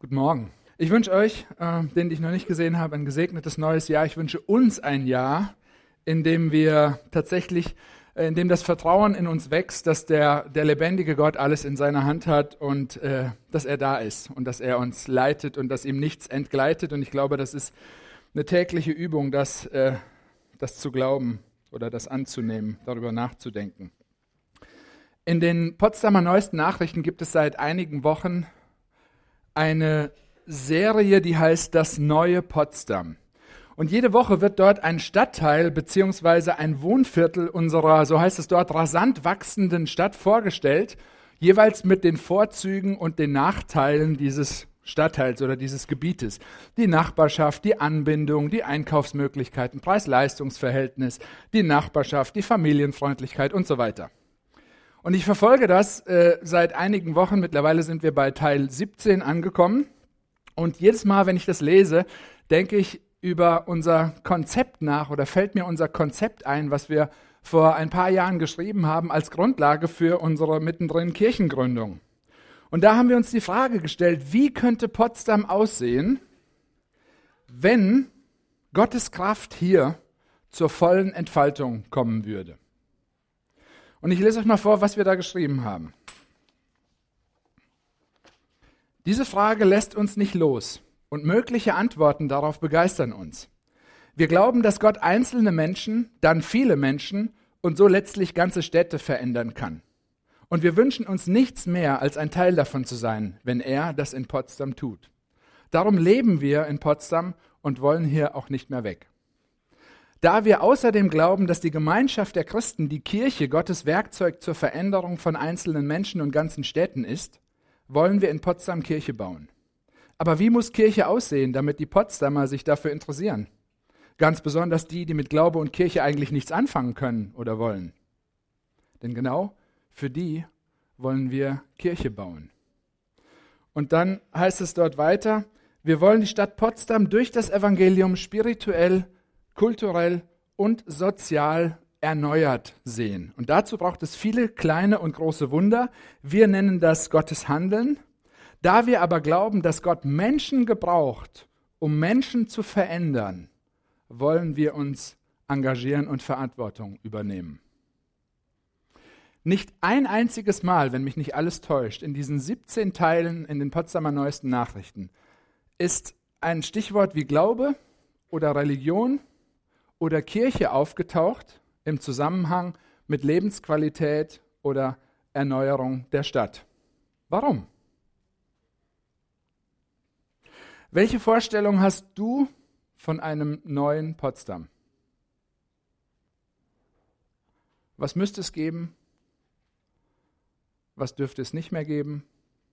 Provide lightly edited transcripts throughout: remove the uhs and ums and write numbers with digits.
Guten Morgen. Ich wünsche euch, den ich noch nicht gesehen habe, ein gesegnetes neues Jahr. Ich wünsche uns ein Jahr, in dem wir tatsächlich, in dem das Vertrauen in uns wächst, dass der lebendige Gott alles in seiner Hand hat und dass er da ist und dass er uns leitet und dass ihm nichts entgleitet. Und ich glaube, das ist eine tägliche Übung, das zu glauben oder das anzunehmen, darüber nachzudenken. In den Potsdamer Neuesten Nachrichten gibt es seit einigen Wochen eine Serie, die heißt Das neue Potsdam. Und jede Woche wird dort ein Stadtteil bzw. ein Wohnviertel unserer, so heißt es dort, rasant wachsenden Stadt vorgestellt, jeweils mit den Vorzügen und den Nachteilen dieses Stadtteils oder dieses Gebietes. Die Nachbarschaft, die Anbindung, die Einkaufsmöglichkeiten, Preis-Leistungs-Verhältnis, die Nachbarschaft, die Familienfreundlichkeit und so weiter. Und ich verfolge das seit einigen Wochen. Mittlerweile sind wir bei Teil 17 angekommen. Und jedes Mal, wenn ich das lese, denke ich über unser Konzept nach oder fällt mir unser Konzept ein, was wir vor ein paar Jahren geschrieben haben als Grundlage für unsere mittendrin Kirchengründung. Und da haben wir uns die Frage gestellt, wie könnte Potsdam aussehen, wenn Gottes Kraft hier zur vollen Entfaltung kommen würde. Und ich lese euch mal vor, was wir da geschrieben haben. Diese Frage lässt uns nicht los und mögliche Antworten darauf begeistern uns. Wir glauben, dass Gott einzelne Menschen, dann viele Menschen und so letztlich ganze Städte verändern kann. Und wir wünschen uns nichts mehr, als ein Teil davon zu sein, wenn er das in Potsdam tut. Darum leben wir in Potsdam und wollen hier auch nicht mehr weg. Da wir außerdem glauben, dass die Gemeinschaft der Christen, die Kirche, Gottes Werkzeug zur Veränderung von einzelnen Menschen und ganzen Städten ist, wollen wir in Potsdam Kirche bauen. Aber wie muss Kirche aussehen, damit die Potsdamer sich dafür interessieren? Ganz besonders die mit Glaube und Kirche eigentlich nichts anfangen können oder wollen. Denn genau für die wollen wir Kirche bauen. Und dann heißt es dort weiter, wir wollen die Stadt Potsdam durch das Evangelium spirituell, kulturell und sozial erneuert sehen. Und dazu braucht es viele kleine und große Wunder. Wir nennen das Gottes Handeln. Da wir aber glauben, dass Gott Menschen gebraucht, um Menschen zu verändern, wollen wir uns engagieren und Verantwortung übernehmen. Nicht ein einziges Mal, wenn mich nicht alles täuscht, in diesen 17 Teilen in den Potsdamer Neuesten Nachrichten ist ein Stichwort wie Glaube oder Religion oder Kirche aufgetaucht im Zusammenhang mit Lebensqualität oder Erneuerung der Stadt. Warum? Welche Vorstellung hast du von einem neuen Potsdam? Was müsste es geben? Was dürfte es nicht mehr geben?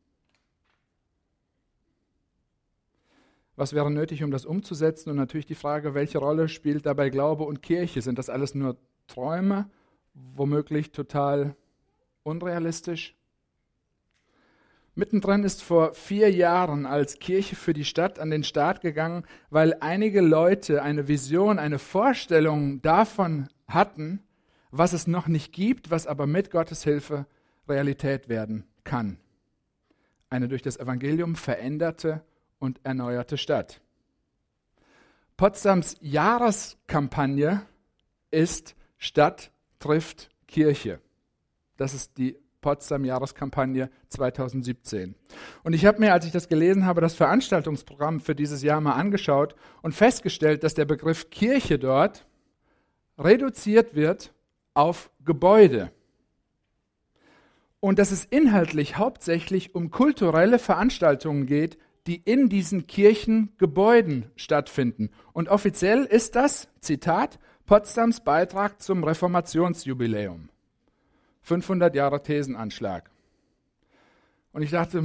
Was wäre nötig, um das umzusetzen? Und natürlich die Frage, welche Rolle spielt dabei Glaube und Kirche? Sind das alles nur Träume, womöglich total unrealistisch? Mittendrin ist vor 4 Jahren als Kirche für die Stadt an den Start gegangen, weil einige Leute eine Vision, eine Vorstellung davon hatten, was es noch nicht gibt, was aber mit Gottes Hilfe Realität werden kann. Eine durch das Evangelium veränderte und erneuerte Stadt. Potsdams Jahreskampagne ist Stadt trifft Kirche. Das ist die Potsdam-Jahreskampagne 2017. Und ich habe mir, als ich das gelesen habe, das Veranstaltungsprogramm für dieses Jahr mal angeschaut und festgestellt, dass der Begriff Kirche dort reduziert wird auf Gebäude. Und dass es inhaltlich hauptsächlich um kulturelle Veranstaltungen geht, die in diesen Kirchengebäuden stattfinden. Und offiziell ist das, Zitat, Potsdams Beitrag zum Reformationsjubiläum. 500 Jahre Thesenanschlag. Und ich dachte,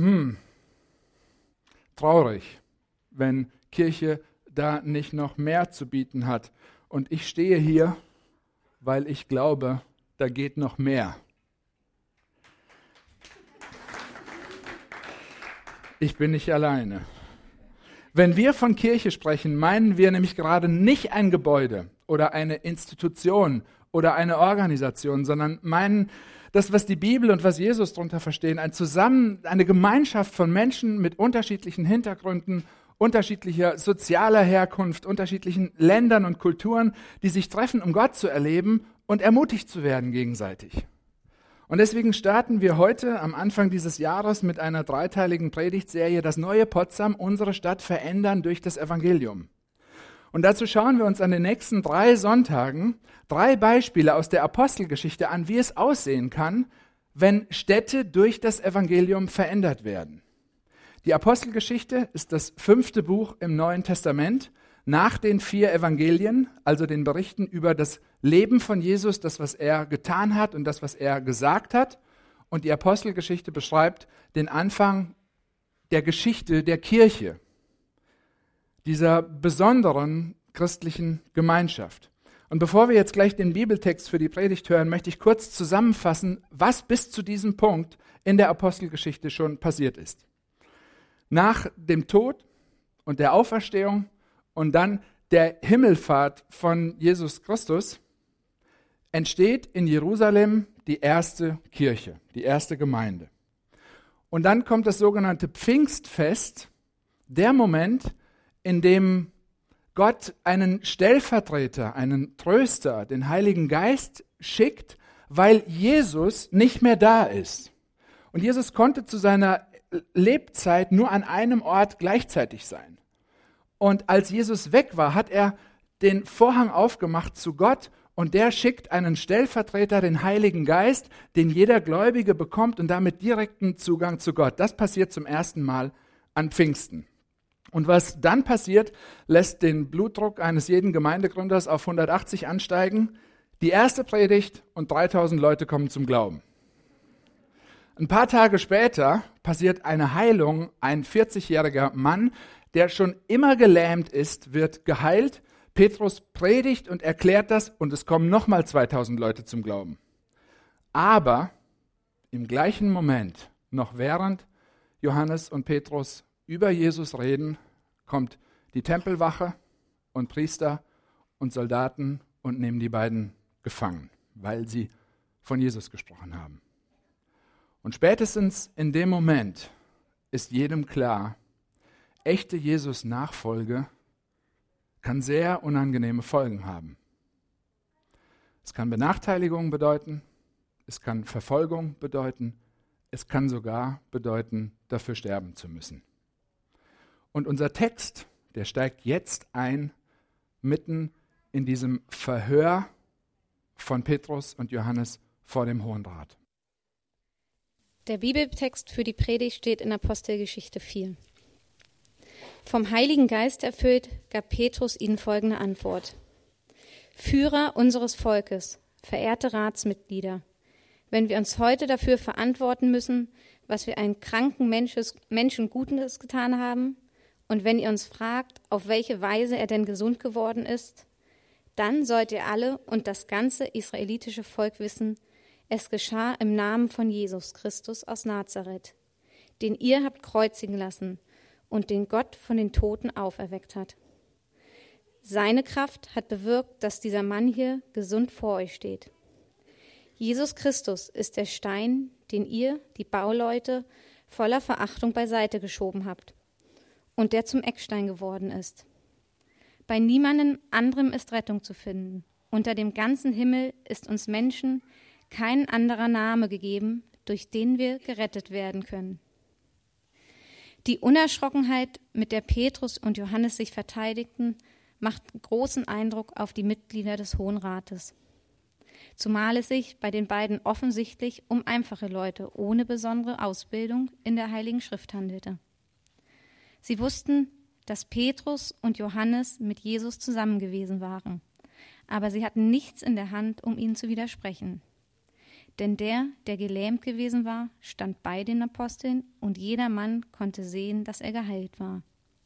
traurig, wenn Kirche da nicht noch mehr zu bieten hat. Und ich stehe hier, weil ich glaube, da geht noch mehr. Ich bin nicht alleine. Wenn wir von Kirche sprechen, meinen wir nämlich gerade nicht ein Gebäude oder eine Institution oder eine Organisation, sondern meinen das, was die Bibel und was Jesus darunter verstehen, eine Gemeinschaft von Menschen mit unterschiedlichen Hintergründen, unterschiedlicher sozialer Herkunft, unterschiedlichen Ländern und Kulturen, die sich treffen, um Gott zu erleben und ermutigt zu werden gegenseitig. Und deswegen starten wir heute am Anfang dieses Jahres mit einer dreiteiligen Predigtserie, das neue Potsdam, unsere Stadt verändern durch das Evangelium. Und dazu schauen wir uns an den nächsten 3 Sonntagen 3 Beispiele aus der Apostelgeschichte an, wie es aussehen kann, wenn Städte durch das Evangelium verändert werden. Die Apostelgeschichte ist das 5. Buch im Neuen Testament, nach den 4 Evangelien, also den Berichten über das Leben von Jesus, das, was er getan hat und das, was er gesagt hat. Und die Apostelgeschichte beschreibt den Anfang der Geschichte der Kirche, dieser besonderen christlichen Gemeinschaft. Und bevor wir jetzt gleich den Bibeltext für die Predigt hören, möchte ich kurz zusammenfassen, was bis zu diesem Punkt in der Apostelgeschichte schon passiert ist. Nach dem Tod und der Auferstehung und dann der Himmelfahrt von Jesus Christus entsteht in Jerusalem die erste Kirche, die erste Gemeinde. Und dann kommt das sogenannte Pfingstfest, der Moment, in dem Gott einen Stellvertreter, einen Tröster, den Heiligen Geist schickt, weil Jesus nicht mehr da ist. Und Jesus konnte zu seiner Lebzeit nur an einem Ort gleichzeitig sein. Und als Jesus weg war, hat er den Vorhang aufgemacht zu Gott und der schickt einen Stellvertreter, den Heiligen Geist, den jeder Gläubige bekommt und damit direkten Zugang zu Gott. Das passiert zum ersten Mal an Pfingsten. Und was dann passiert, lässt den Blutdruck eines jeden Gemeindegründers auf 180 ansteigen. Die erste Predigt und 3000 Leute kommen zum Glauben. Ein paar Tage später passiert eine Heilung. Ein 40-jähriger Mann, der schon immer gelähmt ist, wird geheilt. Petrus predigt und erklärt das und es kommen nochmal 2000 Leute zum Glauben. Aber im gleichen Moment, noch während Johannes und Petrus über Jesus reden, kommt die Tempelwache und Priester und Soldaten und nehmen die beiden gefangen, weil sie von Jesus gesprochen haben. Und spätestens in dem Moment ist jedem klar, echte Jesus-Nachfolge kann sehr unangenehme Folgen haben. Es kann Benachteiligung bedeuten, es kann Verfolgung bedeuten, es kann sogar bedeuten, dafür sterben zu müssen. Und unser Text, der steigt jetzt ein, mitten in diesem Verhör von Petrus und Johannes vor dem Hohen Rat. Der Bibeltext für die Predigt steht in Apostelgeschichte 4. Vom Heiligen Geist erfüllt, gab Petrus ihnen folgende Antwort. Führer unseres Volkes, verehrte Ratsmitglieder, wenn wir uns heute dafür verantworten müssen, was wir einem kranken Menschen Gutes getan haben, und wenn ihr uns fragt, auf welche Weise er denn gesund geworden ist, dann sollt ihr alle und das ganze israelitische Volk wissen, es geschah im Namen von Jesus Christus aus Nazareth, den ihr habt kreuzigen lassen und den Gott von den Toten auferweckt hat. Seine Kraft hat bewirkt, dass dieser Mann hier gesund vor euch steht. Jesus Christus ist der Stein, den ihr, die Bauleute, voller Verachtung beiseite geschoben habt und der zum Eckstein geworden ist. Bei niemandem anderem ist Rettung zu finden. Unter dem ganzen Himmel ist uns Menschen kein anderer Name gegeben, durch den wir gerettet werden können. Die Unerschrockenheit, mit der Petrus und Johannes sich verteidigten, macht großen Eindruck auf die Mitglieder des Hohen Rates. Zumal es sich bei den beiden offensichtlich um einfache Leute ohne besondere Ausbildung in der Heiligen Schrift handelte. Sie wussten, dass Petrus und Johannes mit Jesus zusammen gewesen waren, aber sie hatten nichts in der Hand, um ihnen zu widersprechen. Denn der gelähmt gewesen war, stand bei den Aposteln und jeder Mann konnte sehen, dass er geheilt war.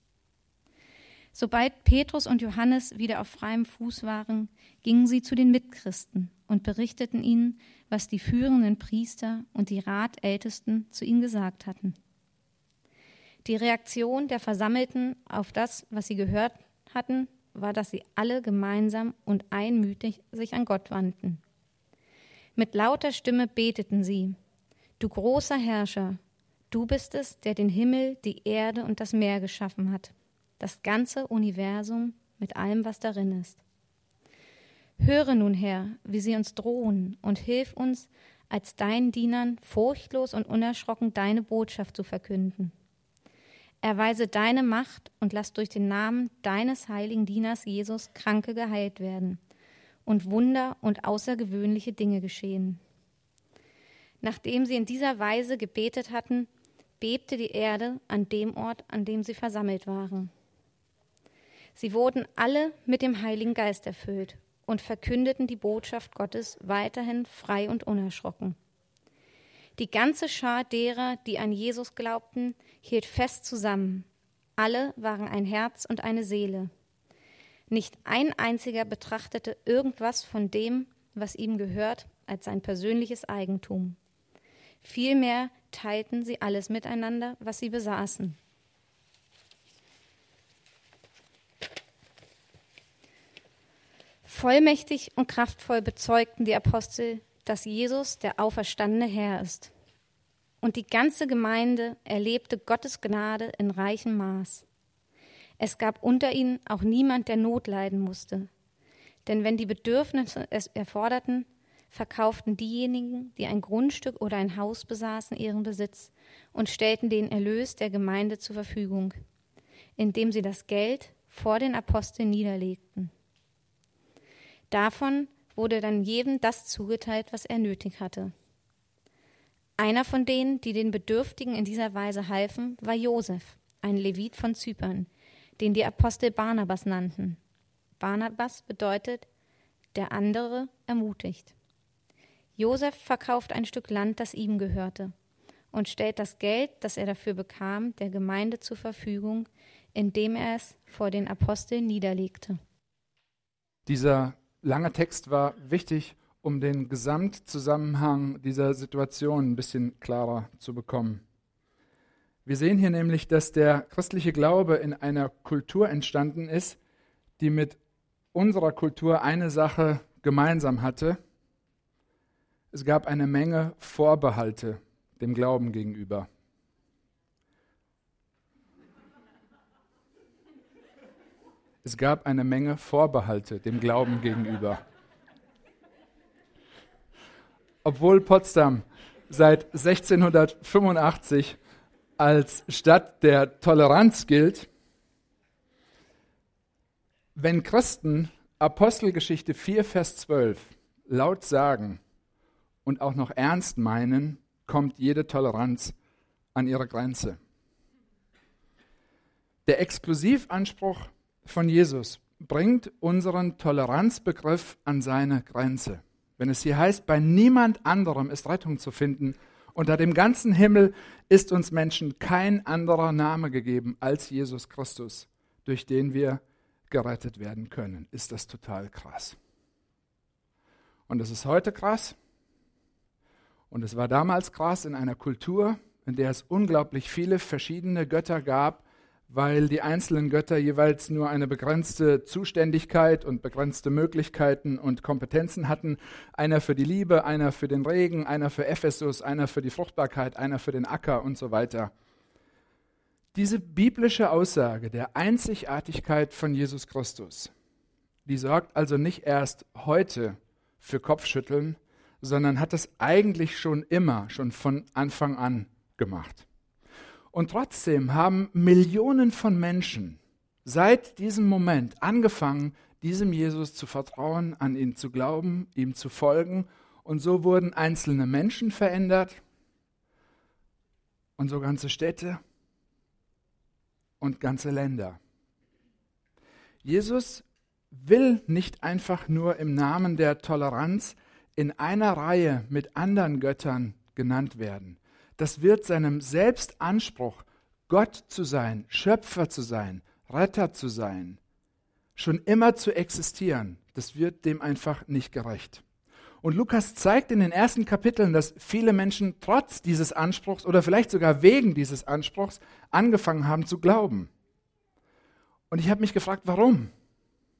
Sobald Petrus und Johannes wieder auf freiem Fuß waren, gingen sie zu den Mitchristen und berichteten ihnen, was die führenden Priester und die Ratältesten zu ihnen gesagt hatten. Die Reaktion der Versammelten auf das, was sie gehört hatten, war, dass sie alle gemeinsam und einmütig sich an Gott wandten. Mit lauter Stimme beteten sie: Du großer Herrscher, du bist es, der den Himmel, die Erde und das Meer geschaffen hat, das ganze Universum mit allem, was darin ist. Höre nun, Herr, wie sie uns drohen, und hilf uns, als deinen Dienern furchtlos und unerschrocken deine Botschaft zu verkünden. Erweise deine Macht und lass durch den Namen deines heiligen Dieners Jesus Kranke geheilt werden und Wunder und außergewöhnliche Dinge geschehen. Nachdem sie in dieser Weise gebetet hatten, bebte die Erde an dem Ort, an dem sie versammelt waren. Sie wurden alle mit dem Heiligen Geist erfüllt und verkündeten die Botschaft Gottes weiterhin frei und unerschrocken. Die ganze Schar derer, die an Jesus glaubten, hielt fest zusammen. Alle waren ein Herz und eine Seele. Nicht ein einziger betrachtete irgendwas von dem, was ihm gehört, als sein persönliches Eigentum. Vielmehr teilten sie alles miteinander, was sie besaßen. Vollmächtig und kraftvoll bezeugten die Apostel, dass Jesus der auferstandene Herr ist. Und die ganze Gemeinde erlebte Gottes Gnade in reichem Maß. Es gab unter ihnen auch niemand, der Not leiden musste. Denn wenn die Bedürfnisse es erforderten, verkauften diejenigen, die ein Grundstück oder ein Haus besaßen, ihren Besitz und stellten den Erlös der Gemeinde zur Verfügung, indem sie das Geld vor den Aposteln niederlegten. Davon wurde dann jedem das zugeteilt, was er nötig hatte. Einer von denen, die den Bedürftigen in dieser Weise halfen, war Josef, ein Levit von Zypern, den die Apostel Barnabas nannten. Barnabas bedeutet, der andere ermutigt. Josef verkauft ein Stück Land, das ihm gehörte, und stellt das Geld, das er dafür bekam, der Gemeinde zur Verfügung, indem er es vor den Aposteln niederlegte. Dieser lange Text war wichtig, um den Gesamtzusammenhang dieser Situation ein bisschen klarer zu bekommen. Wir sehen hier nämlich, dass der christliche Glaube in einer Kultur entstanden ist, die mit unserer Kultur eine Sache gemeinsam hatte. Es gab eine Menge Vorbehalte dem Glauben gegenüber. Es gab eine Menge Vorbehalte dem Glauben gegenüber. Obwohl Potsdam seit 1685 als Stadt der Toleranz gilt, wenn Christen Apostelgeschichte 4, Vers 12 laut sagen und auch noch ernst meinen, kommt jede Toleranz an ihre Grenze. Der Exklusivanspruch von Jesus bringt unseren Toleranzbegriff an seine Grenze. Wenn es hier heißt, bei niemand anderem ist Rettung zu finden, unter dem ganzen Himmel ist uns Menschen kein anderer Name gegeben als Jesus Christus, durch den wir gerettet werden können, ist das total krass. Und es ist heute krass und es war damals krass in einer Kultur, in der es unglaublich viele verschiedene Götter gab, weil die einzelnen Götter jeweils nur eine begrenzte Zuständigkeit und begrenzte Möglichkeiten und Kompetenzen hatten. Einer für die Liebe, einer für den Regen, einer für Ephesus, einer für die Fruchtbarkeit, einer für den Acker und so weiter. Diese biblische Aussage der Einzigartigkeit von Jesus Christus, die sorgt also nicht erst heute für Kopfschütteln, sondern hat es eigentlich schon immer, schon von Anfang an gemacht. Und trotzdem haben Millionen von Menschen seit diesem Moment angefangen, diesem Jesus zu vertrauen, an ihn zu glauben, ihm zu folgen. Und so wurden einzelne Menschen verändert und so ganze Städte und ganze Länder. Jesus will nicht einfach nur im Namen der Toleranz in einer Reihe mit anderen Göttern genannt werden. Das wird seinem Selbstanspruch, Gott zu sein, Schöpfer zu sein, Retter zu sein, schon immer zu existieren, das wird dem einfach nicht gerecht. Und Lukas zeigt in den ersten Kapiteln, dass viele Menschen trotz dieses Anspruchs oder vielleicht sogar wegen dieses Anspruchs angefangen haben zu glauben. Und ich habe mich gefragt, warum?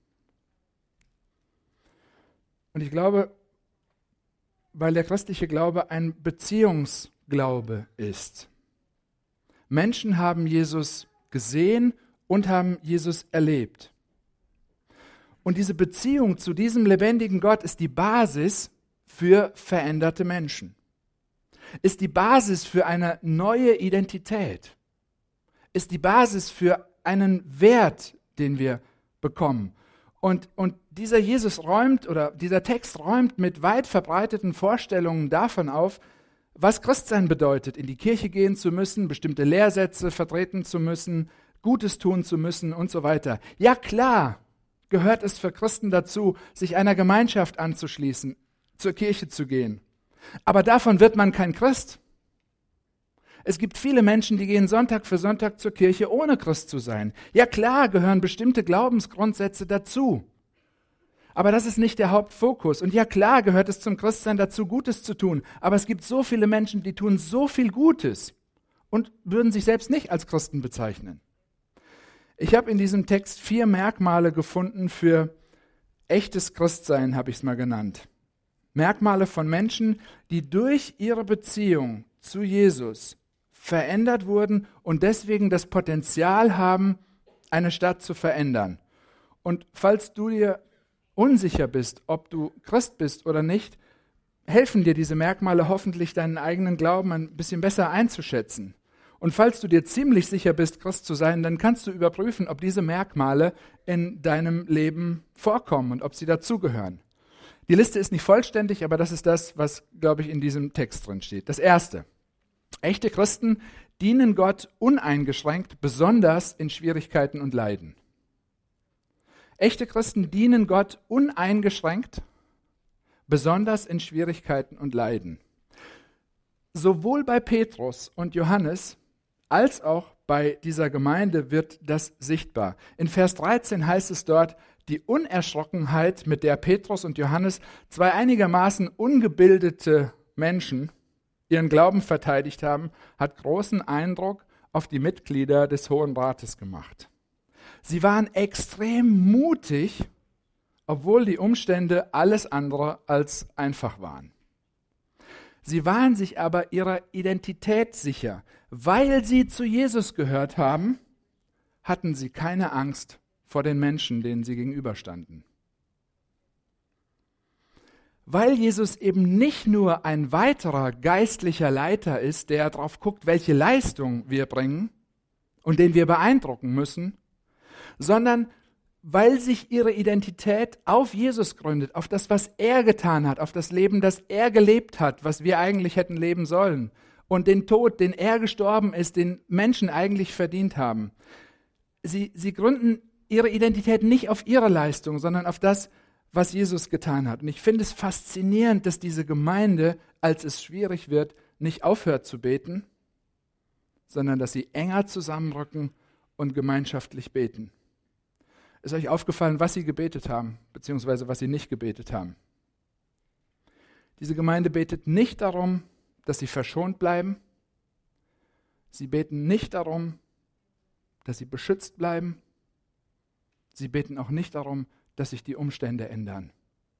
Und ich glaube, weil der christliche Glaube ein Beziehungsglaube ist. Menschen haben Jesus gesehen und haben Jesus erlebt. Und diese Beziehung zu diesem lebendigen Gott ist die Basis für veränderte Menschen. Ist die Basis für eine neue Identität. Ist die Basis für einen Wert, den wir bekommen. Und dieser dieser Text räumt mit weit verbreiteten Vorstellungen davon auf, was Christsein bedeutet, in die Kirche gehen zu müssen, bestimmte Lehrsätze vertreten zu müssen, Gutes tun zu müssen und so weiter. Ja klar, gehört es für Christen dazu, sich einer Gemeinschaft anzuschließen, zur Kirche zu gehen. Aber davon wird man kein Christ. Es gibt viele Menschen, die gehen Sonntag für Sonntag zur Kirche, ohne Christ zu sein. Ja klar, gehören bestimmte Glaubensgrundsätze dazu. Aber das ist nicht der Hauptfokus. Und ja klar, gehört es zum Christsein dazu, Gutes zu tun. Aber es gibt so viele Menschen, die tun so viel Gutes und würden sich selbst nicht als Christen bezeichnen. Ich habe in diesem Text 4 Merkmale gefunden für echtes Christsein, habe ich es mal genannt. Merkmale von Menschen, die durch ihre Beziehung zu Jesus verändert wurden und deswegen das Potenzial haben, eine Stadt zu verändern. Und falls du dir unsicher bist, ob du Christ bist oder nicht, helfen dir diese Merkmale hoffentlich, deinen eigenen Glauben ein bisschen besser einzuschätzen. Und falls du dir ziemlich sicher bist, Christ zu sein, dann kannst du überprüfen, ob diese Merkmale in deinem Leben vorkommen und ob sie dazugehören. Die Liste ist nicht vollständig, aber das ist das, was, glaube ich, in diesem Text drin steht. Das Erste: Echte Christen dienen Gott uneingeschränkt, besonders in Schwierigkeiten und Leiden. Echte Christen dienen Gott uneingeschränkt, besonders in Schwierigkeiten und Leiden. Sowohl bei Petrus und Johannes als auch bei dieser Gemeinde wird das sichtbar. In Vers 13 heißt es dort, die Unerschrockenheit, mit der Petrus und Johannes, 2 einigermaßen ungebildete Menschen, ihren Glauben verteidigt haben, hat großen Eindruck auf die Mitglieder des Hohen Rates gemacht. Sie waren extrem mutig, obwohl die Umstände alles andere als einfach waren. Sie waren sich aber ihrer Identität sicher. Weil sie zu Jesus gehört haben, hatten sie keine Angst vor den Menschen, denen sie gegenüberstanden. Weil Jesus eben nicht nur ein weiterer geistlicher Leiter ist, der darauf guckt, welche Leistung wir bringen und den wir beeindrucken müssen, sondern weil sich ihre Identität auf Jesus gründet, auf das, was er getan hat, auf das Leben, das er gelebt hat, was wir eigentlich hätten leben sollen, und den Tod, den er gestorben ist, den Menschen eigentlich verdient haben. Sie gründen ihre Identität nicht auf ihre Leistung, sondern auf das, was Jesus getan hat. Und ich finde es faszinierend, dass diese Gemeinde, als es schwierig wird, nicht aufhört zu beten, sondern dass sie enger zusammenrücken und gemeinschaftlich beten. Ist euch aufgefallen, was sie gebetet haben, beziehungsweise was sie nicht gebetet haben? Diese Gemeinde betet nicht darum, dass sie verschont bleiben. Sie beten nicht darum, dass sie beschützt bleiben. Sie beten auch nicht darum, dass sich die Umstände ändern.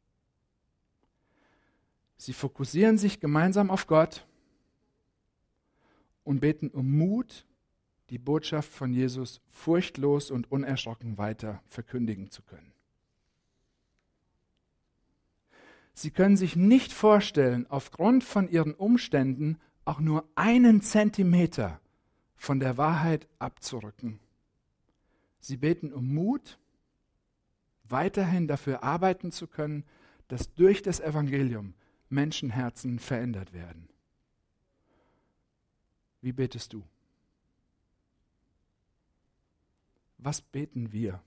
Sie fokussieren sich gemeinsam auf Gott und beten um Mut, die Botschaft von Jesus furchtlos und unerschrocken weiter verkündigen zu können. Sie können sich nicht vorstellen, aufgrund von ihren Umständen auch nur 1 Zentimeter von der Wahrheit abzurücken. Sie beten um Mut, weiterhin dafür arbeiten zu können, dass durch das Evangelium Menschenherzen verändert werden. Wie betest du? Was beten wir?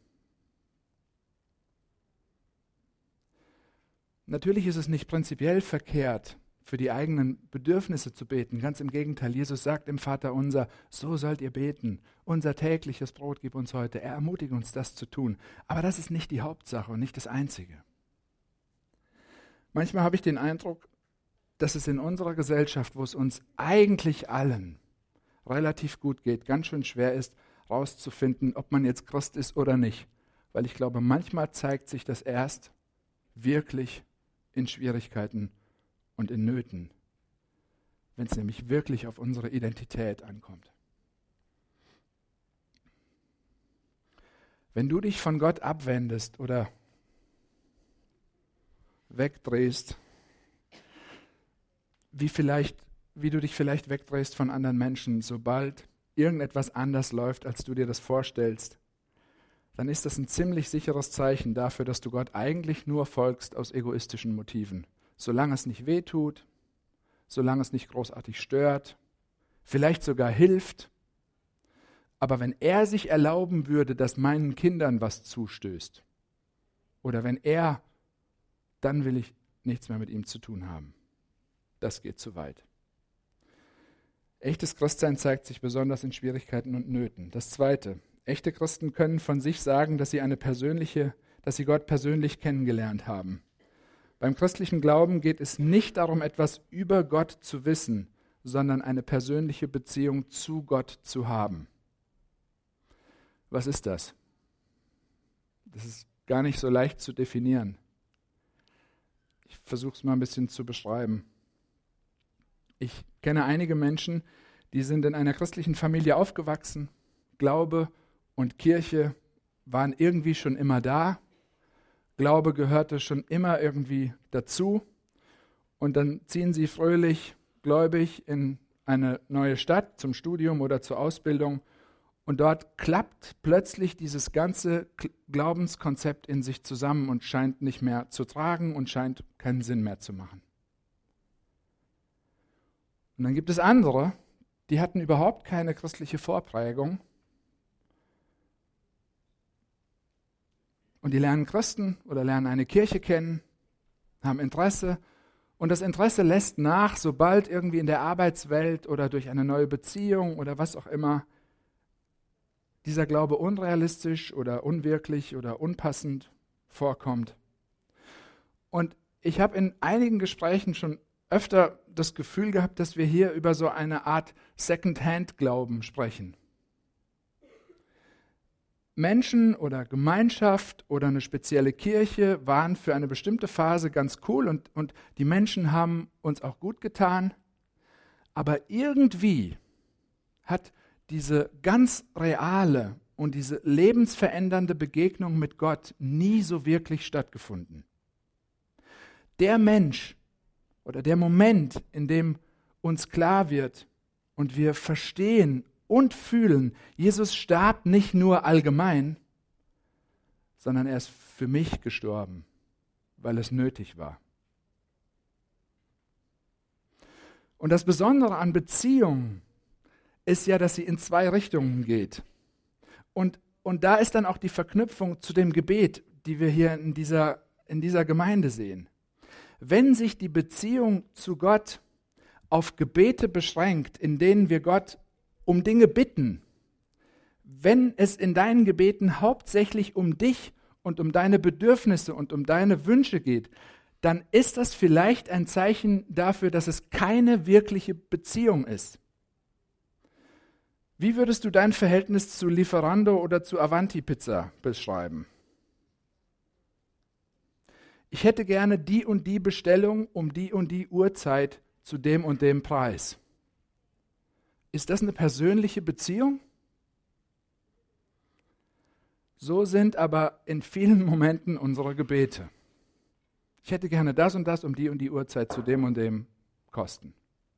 Natürlich ist es nicht prinzipiell verkehrt, für die eigenen Bedürfnisse zu beten. Ganz im Gegenteil, Jesus sagt im Vaterunser, so sollt ihr beten. Unser tägliches Brot gib uns heute. Er ermutigt uns, das zu tun. Aber das ist nicht die Hauptsache und nicht das Einzige. Manchmal habe ich den Eindruck, dass es in unserer Gesellschaft, wo es uns eigentlich allen relativ gut geht, ganz schön schwer ist, rauszufinden, ob man jetzt Christ ist oder nicht. Weil ich glaube, manchmal zeigt sich das erst wirklich, in Schwierigkeiten und in Nöten, wenn es nämlich wirklich auf unsere Identität ankommt. Wenn du dich von Gott abwendest oder wegdrehst, wie du dich vielleicht wegdrehst von anderen Menschen, sobald irgendetwas anders läuft, als du dir das vorstellst, dann ist das ein ziemlich sicheres Zeichen dafür, dass du Gott eigentlich nur folgst aus egoistischen Motiven. Solange es nicht wehtut, solange es nicht großartig stört, vielleicht sogar hilft. Aber wenn er sich erlauben würde, dass meinen Kindern was zustößt, oder wenn er, dann will ich nichts mehr mit ihm zu tun haben. Das geht zu weit. Echtes Christsein zeigt sich besonders in Schwierigkeiten und Nöten. Das Zweite: Echte Christen können von sich sagen, dass sie Gott persönlich kennengelernt haben. Beim christlichen Glauben geht es nicht darum, etwas über Gott zu wissen, sondern eine persönliche Beziehung zu Gott zu haben. Was ist das? Das ist gar nicht so leicht zu definieren. Ich versuche es mal ein bisschen zu beschreiben. Ich kenne einige Menschen, die sind in einer christlichen Familie aufgewachsen. Glaube und Kirche waren irgendwie schon immer da. Glaube gehörte schon immer irgendwie dazu. Und dann ziehen sie fröhlich, gläubig in eine neue Stadt zum Studium oder zur Ausbildung. Und dort klappt plötzlich dieses ganze Glaubenskonzept in sich zusammen und scheint nicht mehr zu tragen und scheint keinen Sinn mehr zu machen. Und dann gibt es andere, die hatten überhaupt keine christliche Vorprägung. Und die lernen Christen oder lernen eine Kirche kennen, haben Interesse. Und das Interesse lässt nach, sobald irgendwie in der Arbeitswelt oder durch eine neue Beziehung oder was auch immer dieser Glaube unrealistisch oder unwirklich oder unpassend vorkommt. Und ich habe in einigen Gesprächen schon öfter das Gefühl gehabt, dass wir hier über so eine Art Second-Hand-Glauben sprechen. Menschen oder Gemeinschaft oder eine spezielle Kirche waren für eine bestimmte Phase ganz cool und die Menschen haben uns auch gut getan. Aber irgendwie hat diese ganz reale und diese lebensverändernde Begegnung mit Gott nie so wirklich stattgefunden. Der Mensch oder der Moment, in dem uns klar wird und wir verstehen und fühlen, Jesus starb nicht nur allgemein, sondern er ist für mich gestorben, weil es nötig war. Und das Besondere an Beziehungen ist ja, dass sie in zwei Richtungen geht. Und da ist dann auch die Verknüpfung zu dem Gebet, die wir hier in dieser Gemeinde sehen. Wenn sich die Beziehung zu Gott auf Gebete beschränkt, in denen wir Gott um Dinge bitten, wenn es in deinen Gebeten hauptsächlich um dich und um deine Bedürfnisse und um deine Wünsche geht, dann ist das vielleicht ein Zeichen dafür, dass es keine wirkliche Beziehung ist. Wie würdest du dein Verhältnis zu Lieferando oder zu Avanti Pizza beschreiben? Ich hätte gerne die und die Bestellung um die und die Uhrzeit zu dem und dem Preis. Ist das eine persönliche Beziehung? So sind aber in vielen Momenten unsere Gebete. Ich hätte gerne das und das um die und die Uhrzeit zu dem und dem Kosten.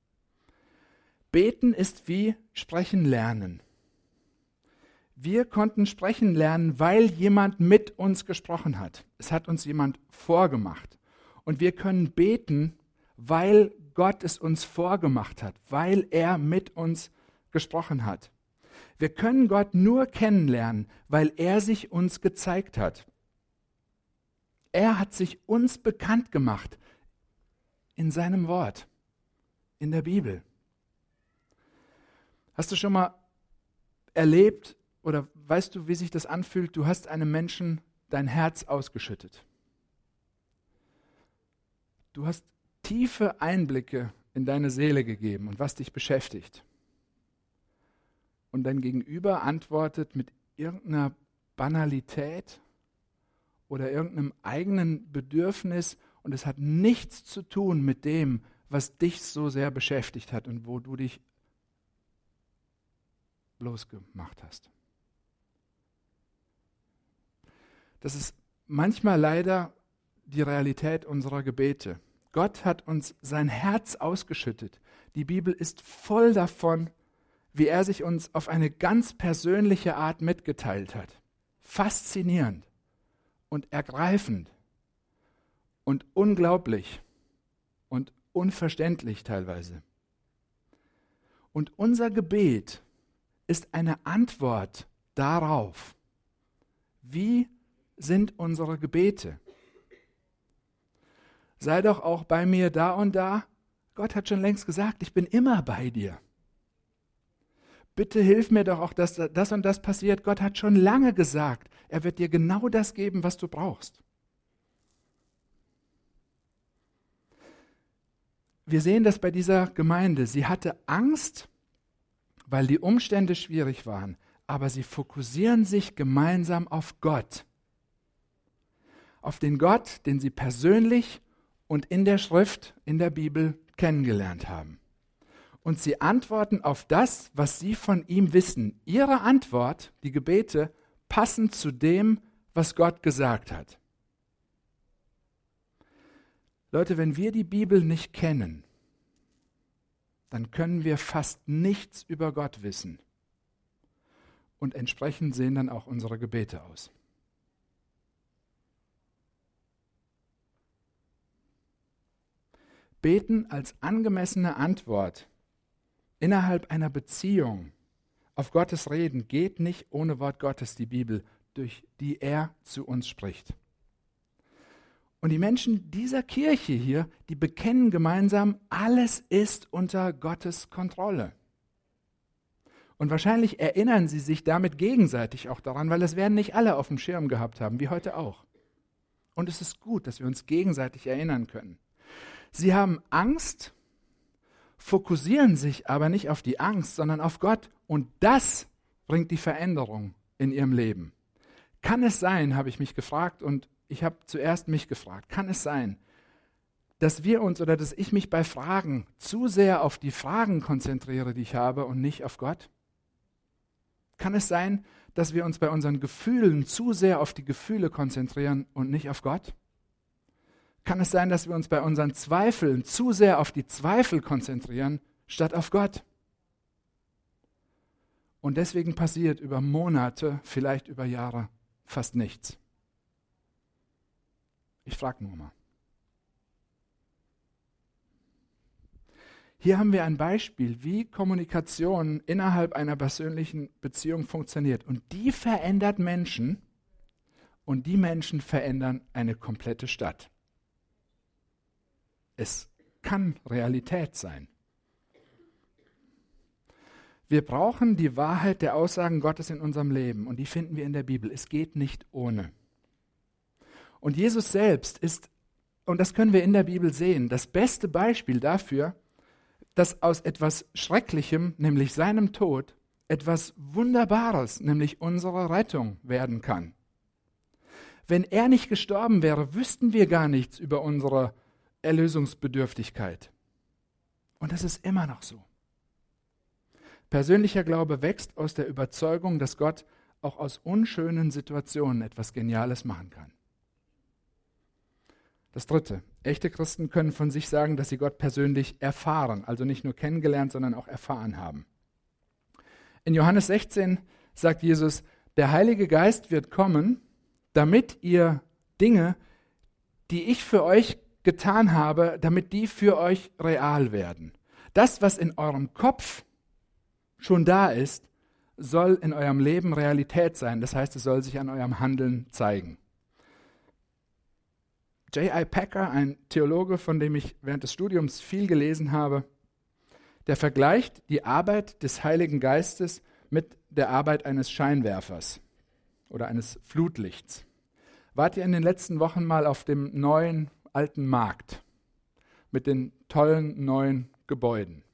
Beten ist wie Sprechen lernen. Wir konnten sprechen lernen, weil jemand mit uns gesprochen hat. Es hat uns jemand vorgemacht. Und wir können beten, weil Gott es uns vorgemacht hat, weil er mit uns gesprochen hat. Wir können Gott nur kennenlernen, weil er sich uns gezeigt hat. Er hat sich uns bekannt gemacht in seinem Wort, in der Bibel. Hast du schon mal erlebt oder weißt du, wie sich das anfühlt? Du hast einem Menschen dein Herz ausgeschüttet. Du hast tiefe Einblicke in deine Seele gegeben und was dich beschäftigt. Und dein Gegenüber antwortet mit irgendeiner Banalität oder irgendeinem eigenen Bedürfnis und es hat nichts zu tun mit dem, was dich so sehr beschäftigt hat und wo du dich losgemacht hast. Das ist manchmal leider die Realität unserer Gebete. Gott hat uns sein Herz ausgeschüttet. Die Bibel ist voll davon, wie er sich uns auf eine ganz persönliche Art mitgeteilt hat. Faszinierend und ergreifend und unglaublich und unverständlich teilweise. Und unser Gebet ist eine Antwort darauf. Wie sind unsere Gebete? Sei doch auch bei mir da und da. Gott hat schon längst gesagt, ich bin immer bei dir. Bitte hilf mir doch auch, dass das und das passiert. Gott hat schon lange gesagt, er wird dir genau das geben, was du brauchst. Wir sehen das bei dieser Gemeinde. Sie hatte Angst, weil die Umstände schwierig waren, aber sie fokussieren sich gemeinsam auf Gott. Auf den Gott, den sie persönlich und in der Schrift, in der Bibel kennengelernt haben. Und sie antworten auf das, was sie von ihm wissen. Ihre Antwort, die Gebete, passen zu dem, was Gott gesagt hat. Leute, wenn wir die Bibel nicht kennen, dann können wir fast nichts über Gott wissen. Und entsprechend sehen dann auch unsere Gebete aus. Beten als angemessene Antwort innerhalb einer Beziehung auf Gottes Reden geht nicht ohne Wort Gottes, die Bibel, durch die er zu uns spricht. Und die Menschen dieser Kirche hier, die bekennen gemeinsam, alles ist unter Gottes Kontrolle. Und wahrscheinlich erinnern sie sich damit gegenseitig auch daran, weil das werden nicht alle auf dem Schirm gehabt haben, wie heute auch. Und es ist gut, dass wir uns gegenseitig erinnern können. Sie haben Angst, fokussieren sich aber nicht auf die Angst, sondern auf Gott. Und das bringt die Veränderung in ihrem Leben. Kann es sein, habe ich mich gefragt, und ich habe zuerst mich gefragt, kann es sein, dass wir uns oder dass ich mich bei Fragen zu sehr auf die Fragen konzentriere, die ich habe, und nicht auf Gott? Kann es sein, dass wir uns bei unseren Gefühlen zu sehr auf die Gefühle konzentrieren und nicht auf Gott? Kann es sein, dass wir uns bei unseren Zweifeln zu sehr auf die Zweifel konzentrieren, statt auf Gott? Und deswegen passiert über Monate, vielleicht über Jahre, fast nichts. Ich frage nur mal. Hier haben wir ein Beispiel, wie Kommunikation innerhalb einer persönlichen Beziehung funktioniert. Und die verändert Menschen, und die Menschen verändern eine komplette Stadt. Es kann Realität sein. Wir brauchen die Wahrheit der Aussagen Gottes in unserem Leben, und die finden wir in der Bibel. Es geht nicht ohne. Und Jesus selbst ist, und das können wir in der Bibel sehen, das beste Beispiel dafür, dass aus etwas Schrecklichem, nämlich seinem Tod, etwas Wunderbares, nämlich unsere Rettung werden kann. Wenn er nicht gestorben wäre, wüssten wir gar nichts über unsere Erlösungsbedürftigkeit. Und das ist immer noch so. Persönlicher Glaube wächst aus der Überzeugung, dass Gott auch aus unschönen Situationen etwas Geniales machen kann. Das Dritte. Echte Christen können von sich sagen, dass sie Gott persönlich erfahren, also nicht nur kennengelernt, sondern auch erfahren haben. In Johannes 16 sagt Jesus, der Heilige Geist wird kommen, damit ihr Dinge, die ich für euch getan habe, damit die für euch real werden. Das, was in eurem Kopf schon da ist, soll in eurem Leben Realität sein. Das heißt, es soll sich an eurem Handeln zeigen. J.I. Packer, ein Theologe, von dem ich während des Studiums viel gelesen habe, der vergleicht die Arbeit des Heiligen Geistes mit der Arbeit eines Scheinwerfers oder eines Flutlichts. Wart ihr in den letzten Wochen mal auf dem neuen alten Markt mit den tollen neuen Gebäuden?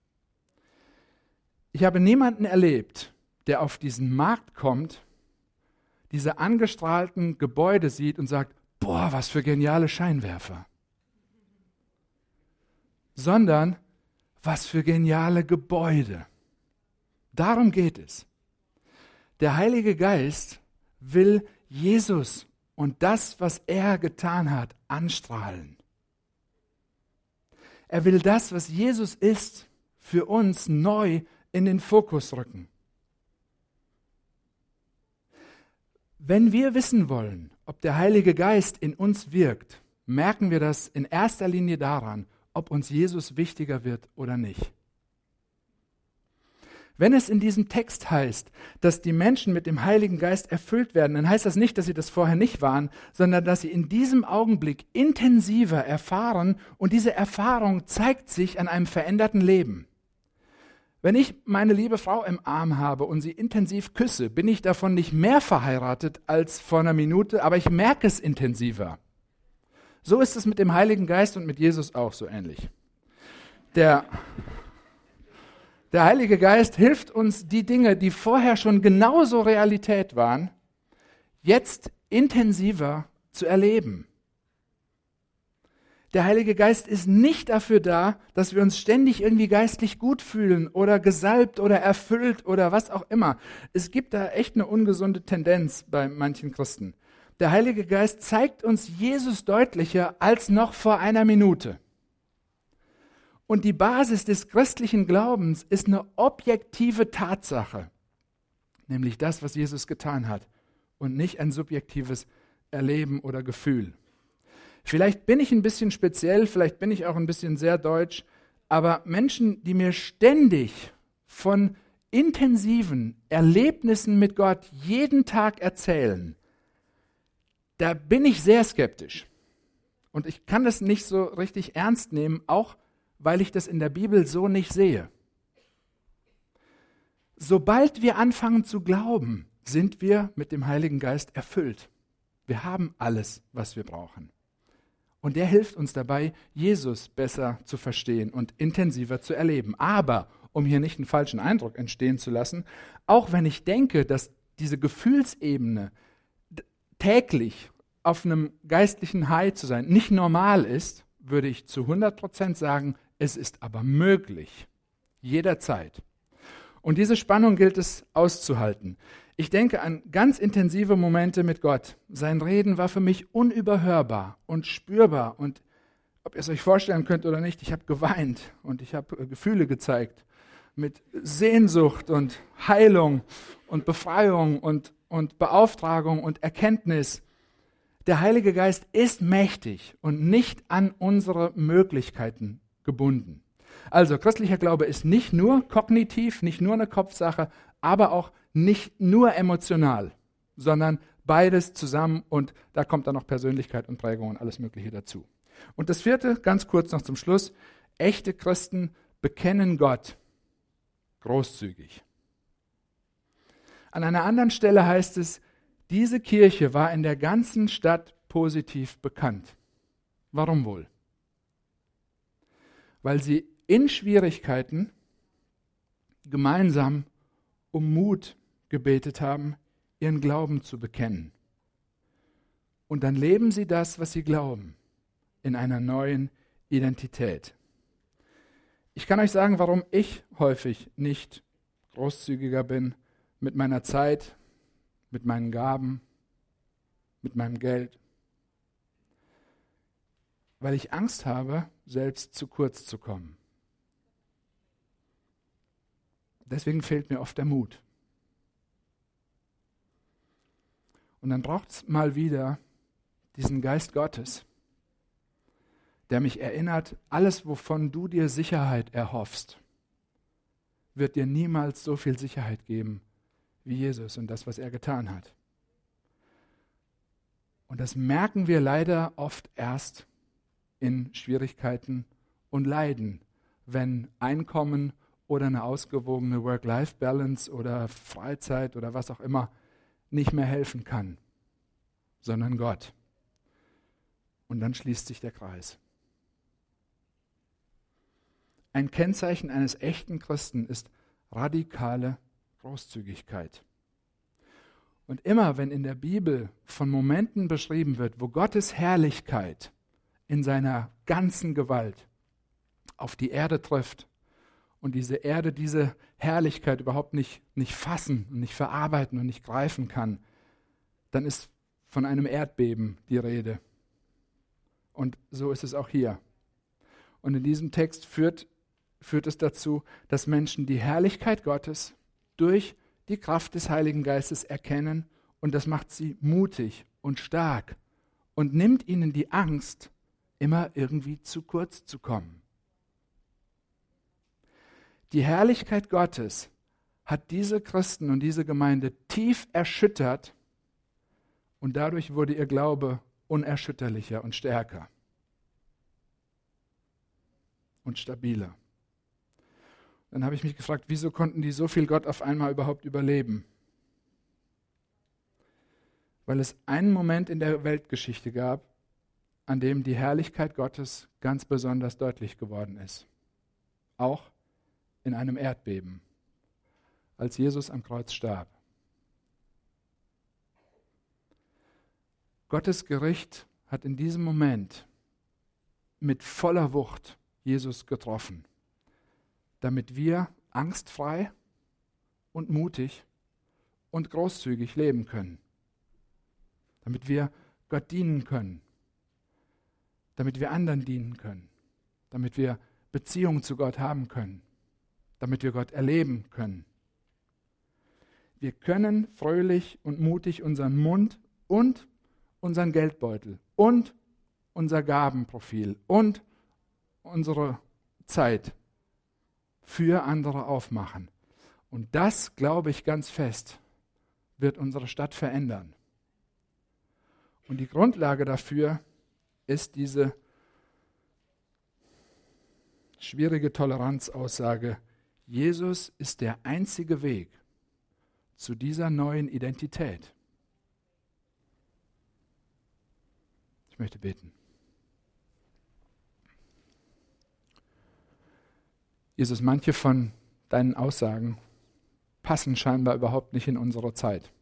Ich habe niemanden erlebt, der auf diesen Markt kommt, diese angestrahlten Gebäude sieht und sagt, boah, was für geniale Scheinwerfer. sondern was für geniale Gebäude. Darum geht es. Der Heilige Geist will Jesus und das, was er getan hat, anstrahlen. Er will das, was Jesus ist, für uns neu in den Fokus rücken. Wenn wir wissen wollen, ob der Heilige Geist in uns wirkt, merken wir das in erster Linie daran, ob uns Jesus wichtiger wird oder nicht. Wenn es in diesem Text heißt, dass die Menschen mit dem Heiligen Geist erfüllt werden, dann heißt das nicht, dass sie das vorher nicht waren, sondern dass sie in diesem Augenblick intensiver erfahren und diese Erfahrung zeigt sich an einem veränderten Leben. Wenn ich meine liebe Frau im Arm habe und sie intensiv küsse, bin ich davon nicht mehr verheiratet als vor einer Minute, aber ich merke es intensiver. So ist es mit dem Heiligen Geist und mit Jesus auch so ähnlich. Der Heilige Geist hilft uns, die Dinge, die vorher schon genauso Realität waren, jetzt intensiver zu erleben. Der Heilige Geist ist nicht dafür da, dass wir uns ständig irgendwie geistlich gut fühlen oder gesalbt oder erfüllt oder was auch immer. Es gibt da echt eine ungesunde Tendenz bei manchen Christen. Der Heilige Geist zeigt uns Jesus deutlicher als noch vor einer Minute. Und die Basis des christlichen Glaubens ist eine objektive Tatsache, nämlich das, was Jesus getan hat und nicht ein subjektives Erleben oder Gefühl. Vielleicht bin ich ein bisschen speziell, vielleicht bin ich auch ein bisschen sehr deutsch, aber Menschen, die mir ständig von intensiven Erlebnissen mit Gott jeden Tag erzählen, da bin ich sehr skeptisch. Und ich kann das nicht so richtig ernst nehmen, auch weil ich das in der Bibel so nicht sehe. Sobald wir anfangen zu glauben, sind wir mit dem Heiligen Geist erfüllt. Wir haben alles, was wir brauchen. Und der hilft uns dabei, Jesus besser zu verstehen und intensiver zu erleben. Aber, um hier nicht einen falschen Eindruck entstehen zu lassen, auch wenn ich denke, dass diese Gefühlsebene täglich auf einem geistlichen High zu sein nicht normal ist, würde ich zu 100% sagen, es ist aber möglich, jederzeit. Und diese Spannung gilt es auszuhalten. Ich denke an ganz intensive Momente mit Gott. Sein Reden war für mich unüberhörbar und spürbar. Und ob ihr es euch vorstellen könnt oder nicht, ich habe geweint und ich habe Gefühle gezeigt mit Sehnsucht und Heilung und Befreiung und Beauftragung und Erkenntnis. Der Heilige Geist ist mächtig und nicht an unsere Möglichkeiten gebunden. Also christlicher Glaube ist nicht nur kognitiv, nicht nur eine Kopfsache, aber auch nicht nur emotional, sondern beides zusammen und da kommt dann noch Persönlichkeit und Prägung und alles Mögliche dazu. Und das vierte, ganz kurz noch zum Schluss, echte Christen bekennen Gott großzügig. An einer anderen Stelle heißt es, diese Kirche war in der ganzen Stadt positiv bekannt. Warum wohl? Weil sie in Schwierigkeiten gemeinsam um Mut gebetet haben, ihren Glauben zu bekennen. Und dann leben sie das, was sie glauben, in einer neuen Identität. Ich kann euch sagen, warum ich häufig nicht großzügiger bin mit meiner Zeit, mit meinen Gaben, mit meinem Geld. Weil ich Angst habe, selbst zu kurz zu kommen. Deswegen fehlt mir oft der Mut. Und dann braucht es mal wieder diesen Geist Gottes, der mich erinnert, alles, wovon du dir Sicherheit erhoffst, wird dir niemals so viel Sicherheit geben wie Jesus und das, was er getan hat. Und das merken wir leider oft erst in Schwierigkeiten und Leiden, wenn Einkommen oder eine ausgewogene Work-Life-Balance oder Freizeit oder was auch immer nicht mehr helfen kann, sondern Gott. Und dann schließt sich der Kreis. Ein Kennzeichen eines echten Christen ist radikale Großzügigkeit. Und immer, wenn in der Bibel von Momenten beschrieben wird, wo Gottes Herrlichkeit in seiner ganzen Gewalt auf die Erde trifft und diese Erde diese Herrlichkeit überhaupt nicht fassen und nicht verarbeiten und nicht greifen kann, dann ist von einem Erdbeben die Rede. Und so ist es auch hier. Und in diesem Text führt es dazu, dass Menschen die Herrlichkeit Gottes durch die Kraft des Heiligen Geistes erkennen und das macht sie mutig und stark und nimmt ihnen die Angst, immer irgendwie zu kurz zu kommen. Die Herrlichkeit Gottes hat diese Christen und diese Gemeinde tief erschüttert und dadurch wurde ihr Glaube unerschütterlicher und stärker und stabiler. Dann habe ich mich gefragt, wieso konnten die so viel Gott auf einmal überhaupt überleben? Weil es einen Moment in der Weltgeschichte gab, an dem die Herrlichkeit Gottes ganz besonders deutlich geworden ist. Auch in einem Erdbeben, als Jesus am Kreuz starb. Gottes Gericht hat in diesem Moment mit voller Wucht Jesus getroffen, damit wir angstfrei und mutig und großzügig leben können, damit wir Gott dienen können, damit wir anderen dienen können, damit wir Beziehungen zu Gott haben können, damit wir Gott erleben können. Wir können fröhlich und mutig unseren Mund und unseren Geldbeutel und unser Gabenprofil und unsere Zeit für andere aufmachen. Und das, glaube ich ganz fest, wird unsere Stadt verändern. Und die Grundlage dafür ist diese schwierige Toleranzaussage: Jesus ist der einzige Weg zu dieser neuen Identität. Ich möchte beten. Jesus, manche von deinen Aussagen passen scheinbar überhaupt nicht in unsere Zeit,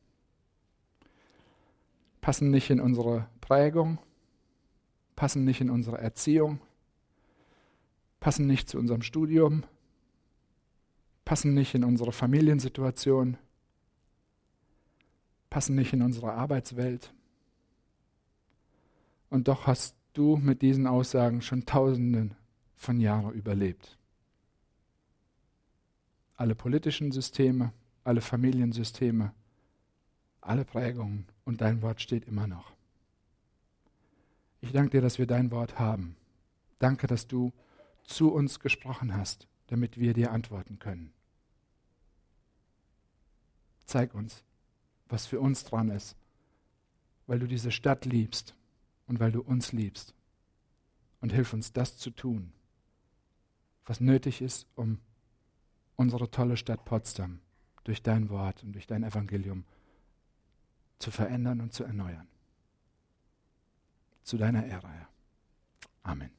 passen nicht in unsere Prägung, passen nicht in unsere Erziehung, passen nicht zu unserem Studium, passen nicht in unsere Familiensituation, passen nicht in unsere Arbeitswelt. Und doch hast du mit diesen Aussagen schon Tausenden von Jahren überlebt. Alle politischen Systeme, alle Familiensysteme, alle Prägungen und dein Wort steht immer noch. Ich danke dir, dass wir dein Wort haben. Danke, dass du zu uns gesprochen hast, damit wir dir antworten können. Zeig uns, was für uns dran ist, weil du diese Stadt liebst und weil du uns liebst. Und hilf uns, das zu tun, was nötig ist, um unsere tolle Stadt Potsdam durch dein Wort und durch dein Evangelium zu verändern und zu erneuern. Zu deiner Ehre, Herr. Amen.